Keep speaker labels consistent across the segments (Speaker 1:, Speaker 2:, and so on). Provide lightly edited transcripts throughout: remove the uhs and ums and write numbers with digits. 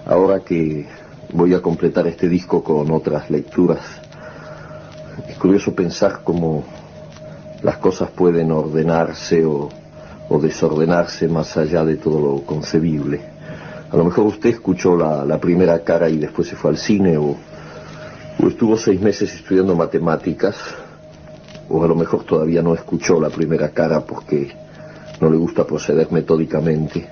Speaker 1: ahora que voy a completar este disco con otras lecturas, es curioso pensar cómo las cosas pueden ordenarse o desordenarse más allá de todo lo concebible. A lo mejor usted escuchó la primera cara y después se fue al cine, o estuvo 6 meses estudiando matemáticas, o a lo mejor todavía no escuchó la primera cara porque no le gusta proceder metódicamente.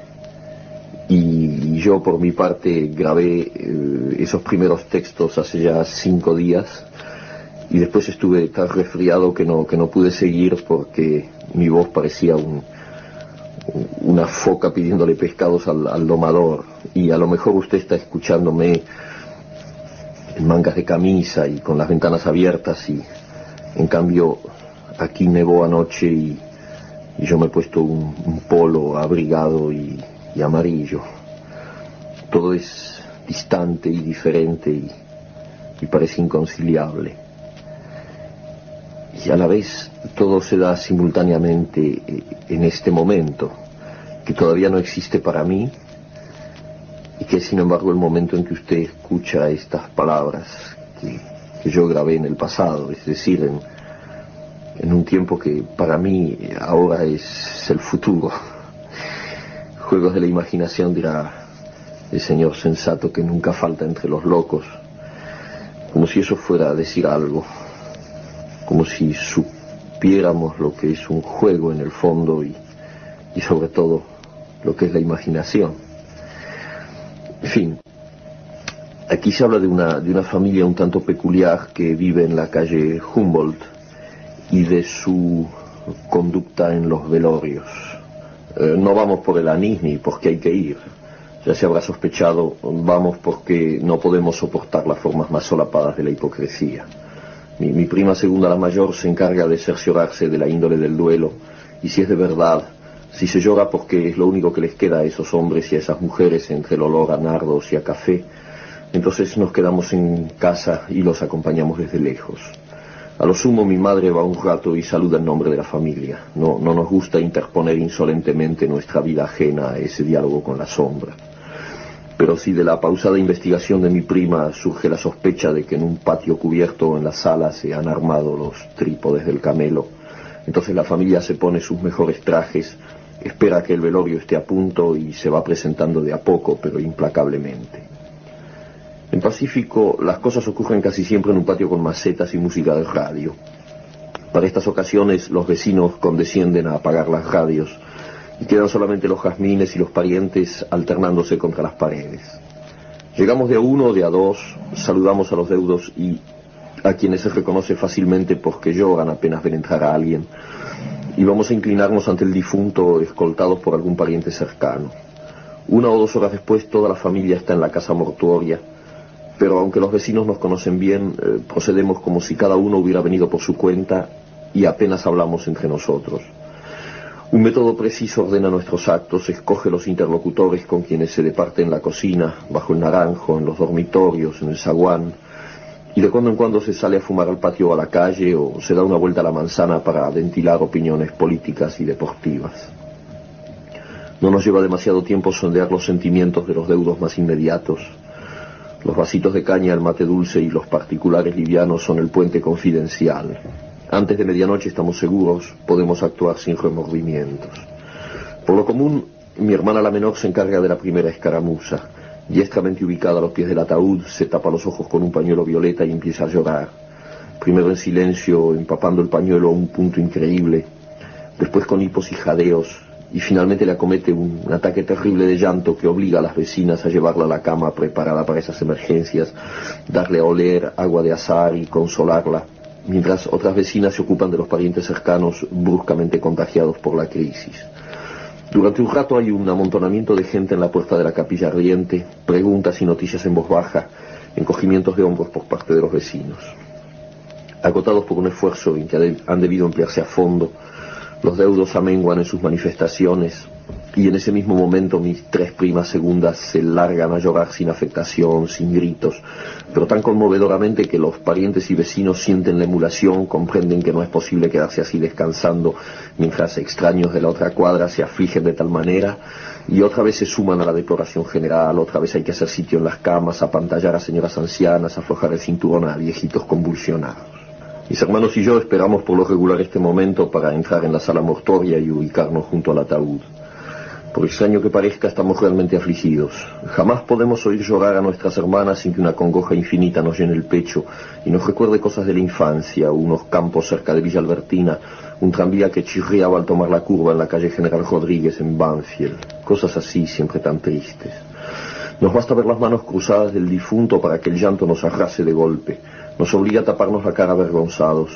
Speaker 1: Y yo por mi parte grabé esos primeros textos hace ya 5 días y después estuve tan resfriado que no pude seguir porque mi voz parecía una foca pidiéndole pescados al domador. Y a lo mejor usted está escuchándome en mangas de camisa y con las ventanas abiertas, y en cambio aquí nevó anoche y yo me he puesto un polo abrigado y amarillo. Todo es distante y diferente y parece inconciliable. Y a la vez todo se da simultáneamente en este momento, que todavía no existe para mí, y que es sin embargo el momento en que usted escucha estas palabras que yo grabé en el pasado, es decir, en un tiempo que para mí ahora es el futuro. Juegos de la imaginación, dirá el señor sensato que nunca falta entre los locos, como si eso fuera a decir algo, como si supiéramos lo que es un juego en el fondo y sobre todo lo que es la imaginación. En fin, aquí se habla de una familia un tanto peculiar que vive en la calle Humboldt y de su conducta en los velorios. No vamos por el anís ni porque hay que ir. Ya se habrá sospechado, vamos porque no podemos soportar las formas más solapadas de la hipocresía. Mi prima segunda, la mayor, se encarga de cerciorarse de la índole del duelo, y si es de verdad, si se llora porque es lo único que les queda a esos hombres y a esas mujeres entre el olor a nardos y a café, entonces nos quedamos en casa y los acompañamos desde lejos. A lo sumo mi madre va un rato y saluda en nombre de la familia. No nos gusta interponer insolentemente nuestra vida ajena a ese diálogo con la sombra. Pero si de la pausada investigación de mi prima surge la sospecha de que en un patio cubierto en la sala se han armado los trípodes del camelo, entonces la familia se pone sus mejores trajes, espera que el velorio esté a punto y se va presentando de a poco, pero implacablemente. En Pacífico las cosas ocurren casi siempre en un patio con macetas y música de radio. Para estas ocasiones los vecinos condescienden a apagar las radios y quedan solamente los jazmines y los parientes alternándose contra las paredes. Llegamos de a uno o de a dos, saludamos a los deudos y a quienes se reconoce fácilmente porque lloran apenas ven entrar a alguien, y vamos a inclinarnos ante el difunto escoltados por algún pariente cercano. 1 o 2 horas después toda la familia está en la casa mortuoria, pero aunque los vecinos nos conocen bien, procedemos como si cada uno hubiera venido por su cuenta y apenas hablamos entre nosotros. Un método preciso ordena nuestros actos, escoge los interlocutores con quienes se departe en la cocina, bajo el naranjo, en los dormitorios, en el zaguán, y de cuando en cuando se sale a fumar al patio o a la calle o se da una vuelta a la manzana para ventilar opiniones políticas y deportivas. No nos lleva demasiado tiempo sondear los sentimientos de los deudos más inmediatos. Los vasitos de caña, el mate dulce y los particulares livianos son el puente confidencial. Antes de medianoche estamos seguros, podemos actuar sin remordimientos. Por lo común, mi hermana la menor se encarga de la primera escaramuza. Diestramente ubicada a los pies del ataúd, se tapa los ojos con un pañuelo violeta y empieza a llorar. Primero en silencio, empapando el pañuelo a un punto increíble, después con hipos y jadeos, y finalmente le acomete un ataque terrible de llanto que obliga a las vecinas a llevarla a la cama preparada para esas emergencias, darle a oler agua de azahar y consolarla, mientras otras vecinas se ocupan de los parientes cercanos bruscamente contagiados por la crisis. Durante un rato hay un amontonamiento de gente en la puerta de la capilla ardiente, preguntas y noticias en voz baja, encogimientos de hombros por parte de los vecinos. Agotados por un esfuerzo en que han debido emplearse a fondo, los deudos amenguan en sus manifestaciones Y en ese mismo momento mis 3 primas segundas se largan a llorar sin afectación, sin gritos, pero tan conmovedoramente que los parientes y vecinos sienten la emulación, comprenden que no es posible quedarse así descansando, mientras extraños de la otra cuadra se afligen de tal manera, y otra vez se suman a la deploración general. Otra vez hay que hacer sitio en las camas, apantallar a señoras ancianas, aflojar el cinturón a viejitos convulsionados. Mis hermanos y yo esperamos por lo regular este momento para entrar en la sala mortuoria y ubicarnos junto al ataúd. Por extraño que parezca, estamos realmente afligidos. Jamás podemos oír llorar a nuestras hermanas sin que una congoja infinita nos llene el pecho y nos recuerde cosas de la infancia, unos campos cerca de Villa Albertina, un tranvía que chirriaba al tomar la curva en la calle General Rodríguez en Banfield. Cosas así, siempre tan tristes. Nos basta ver las manos cruzadas del difunto para que el llanto nos arrase de golpe. Nos obliga a taparnos la cara avergonzados.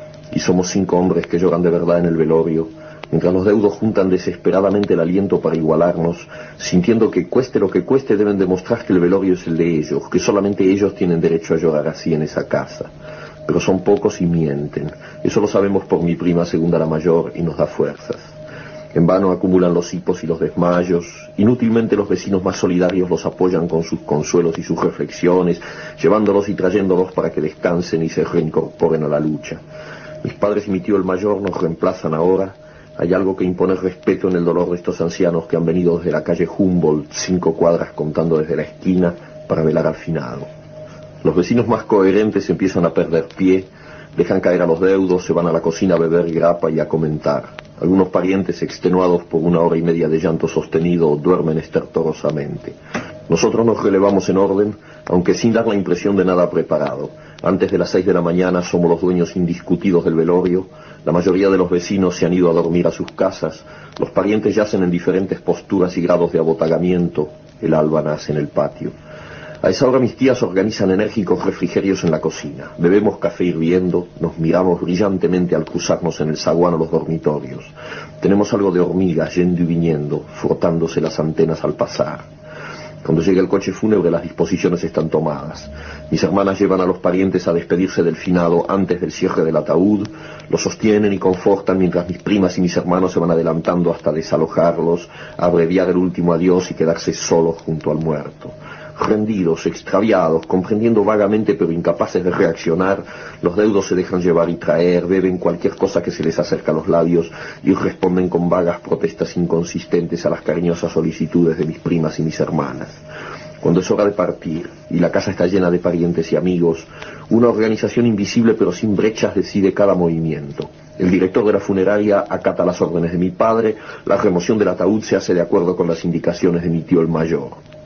Speaker 1: Y somos 5 hombres que lloran de verdad en el velorio, mientras los deudos juntan desesperadamente el aliento para igualarnos, sintiendo que cueste lo que cueste deben demostrar que el velorio es el de ellos, que solamente ellos tienen derecho a llorar así en esa casa. Pero son pocos y mienten. Eso lo sabemos por mi prima segunda, la mayor, y nos da fuerzas. En vano acumulan los hipos y los desmayos. Inútilmente los vecinos más solidarios los apoyan con sus consuelos y sus reflexiones, llevándolos y trayéndolos para que descansen y se reincorporen a la lucha. Mis padres y mi tío el mayor nos reemplazan ahora. Hay algo que impone respeto en el dolor de estos ancianos que han venido desde la calle Humboldt, 5 cuadras contando desde la esquina, para velar al finado. Los vecinos más coherentes empiezan a perder pie, dejan caer a los deudos, se van a la cocina a beber grapa y a comentar. Algunos parientes, extenuados por 1 hora y media de llanto sostenido, duermen estertorosamente. Nosotros nos relevamos en orden, aunque sin dar la impresión de nada preparado. Antes de las 6 de la mañana somos los dueños indiscutidos del velorio. La mayoría de los vecinos se han ido a dormir a sus casas. Los parientes yacen en diferentes posturas y grados de abotagamiento. El alba nace en el patio. A esa hora mis tías organizan enérgicos refrigerios en la cocina. Bebemos café hirviendo, nos miramos brillantemente al cruzarnos en el zaguán o los dormitorios. Tenemos algo de hormigas yendo y viniendo, frotándose las antenas al pasar. Cuando llega el coche fúnebre las disposiciones están tomadas. Mis hermanas llevan a los parientes a despedirse del finado antes del cierre del ataúd, los sostienen y confortan mientras mis primas y mis hermanos se van adelantando hasta desalojarlos, abreviar el último adiós y quedarse solos junto al muerto. Rendidos, extraviados, comprendiendo vagamente pero incapaces de reaccionar, los deudos se dejan llevar y traer, beben cualquier cosa que se les acerca a los labios y responden con vagas protestas inconsistentes a las cariñosas solicitudes de mis primas y mis hermanas. Cuando es hora de partir y la casa está llena de parientes y amigos, una organización invisible pero sin brechas decide cada movimiento. El director de la funeraria acata las órdenes de mi padre, la remoción del ataúd se hace de acuerdo con las indicaciones de mi tío el mayor.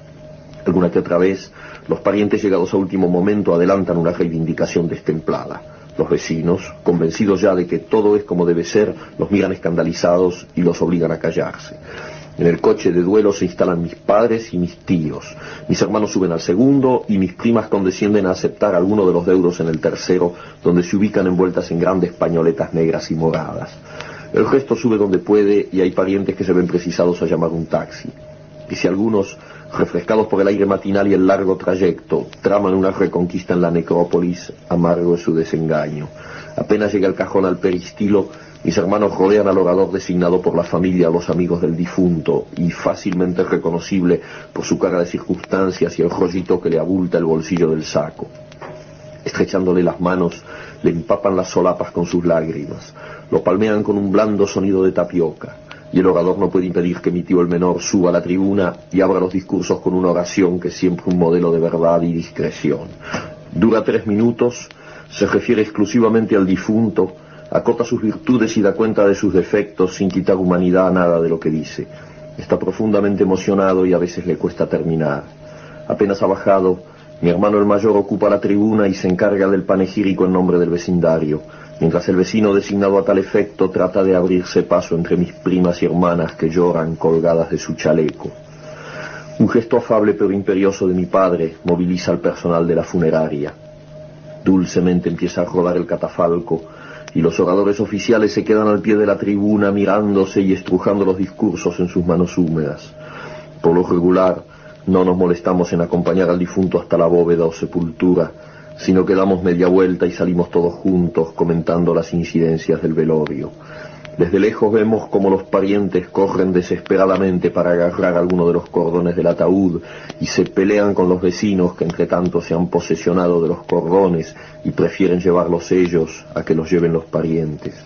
Speaker 1: Alguna que otra vez, los parientes llegados a último momento adelantan una reivindicación destemplada. Los vecinos, convencidos ya de que todo es como debe ser, los miran escandalizados y los obligan a callarse. En el coche de duelo se instalan mis padres y mis tíos. Mis hermanos suben al segundo y mis primas condescienden a aceptar alguno de los deudos en el tercero, donde se ubican envueltas en grandes pañoletas negras y moradas. El resto sube donde puede y hay parientes que se ven precisados a llamar un taxi. Y si algunos, refrescados por el aire matinal y el largo trayecto, traman una reconquista en la necrópolis, amargo es su desengaño. Apenas llega el cajón al peristilo, mis hermanos rodean al orador designado por la familia, los amigos del difunto, y fácilmente reconocible por su cara de circunstancias y el rollito que le abulta el bolsillo del saco. Estrechándole las manos, le empapan las solapas con sus lágrimas, lo palmean con un blando sonido de tapioca. Y el orador no puede impedir que mi tío el menor suba a la tribuna y abra los discursos con una oración que es siempre un modelo de verdad y discreción. Dura 3 minutos, se refiere exclusivamente al difunto, acota sus virtudes y da cuenta de sus defectos sin quitar humanidad a nada de lo que dice. Está profundamente emocionado y a veces le cuesta terminar. Apenas ha bajado, mi hermano el mayor ocupa la tribuna y se encarga del panegírico en nombre del vecindario, mientras el vecino designado a tal efecto trata de abrirse paso entre mis primas y hermanas que lloran colgadas de su chaleco. Un gesto afable pero imperioso de mi padre moviliza al personal de la funeraria. Dulcemente empieza a rodar el catafalco y los oradores oficiales se quedan al pie de la tribuna mirándose y estrujando los discursos en sus manos húmedas. Por lo regular, no nos molestamos en acompañar al difunto hasta la bóveda o sepultura, sino que damos media vuelta y salimos todos juntos comentando las incidencias del velorio. Desde lejos vemos cómo los parientes corren desesperadamente para agarrar alguno de los cordones del ataúd y se pelean con los vecinos que entre tanto se han posesionado de los cordones y prefieren llevarlos ellos a que los lleven los parientes.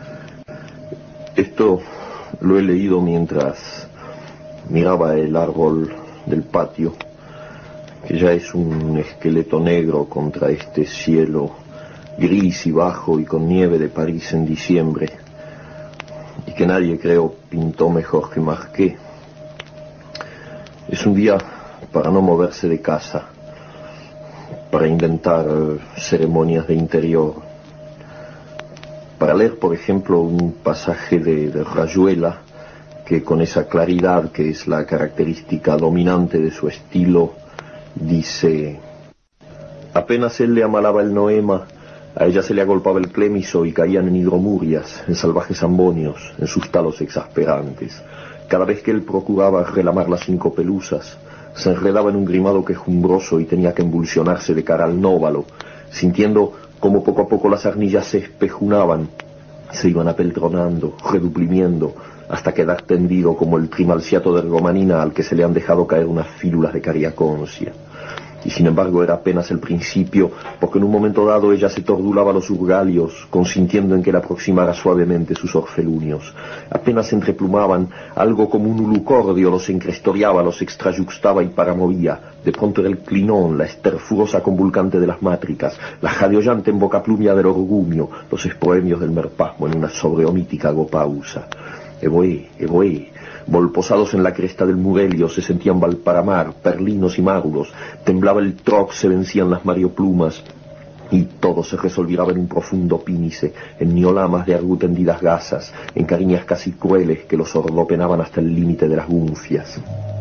Speaker 1: Esto lo he leído mientras miraba el árbol del patio, que ya es un esqueleto negro contra este cielo gris y bajo y con nieve de París en diciembre, y que nadie, creo, pintó mejor que Marquet. Es un día para no moverse de casa, para inventar ceremonias de interior, para leer, por ejemplo, un pasaje de Rayuela, que con esa claridad que es la característica dominante de su estilo, dice: apenas él le amalaba el noema, a ella se le agolpaba el clémiso y caían en hidromurias, en salvajes ambonios, en sus talos exasperantes. Cada vez que él procuraba relamar las 5 pelusas, se enredaba en un grimado quejumbroso y tenía que embulsionarse de cara al nóvalo, sintiendo como poco a poco las arnillas se espejunaban, se iban apeltronando, reduprimiendo, hasta quedar tendido como el trimalciato de ergomanina al que se le han dejado caer unas fílulas de cariaconcia. Y sin embargo era apenas el principio, porque en un momento dado ella se tordulaba los urgalios, consintiendo en que le aproximara suavemente sus orfelunios. Apenas se entreplumaban, algo como un ulucordio los encrestoriaba, los extrayuxtaba y paramovía. De pronto era el clinón, la esterfurosa convulcante de las mátricas, la jadeollante embocaplumia del orgumio, los espoemios del merpasmo en una sobreomítica gopausa. Evoé, volposados en la cresta del Murelio, se sentían Valparamar, Perlinos y Máuros, temblaba el troc, se vencían las marioplumas, y todo se resolviraba en un profundo pínice, en niolamas de argutendidas gasas, en cariñas casi crueles que los ordopenaban hasta el límite de las gunfias.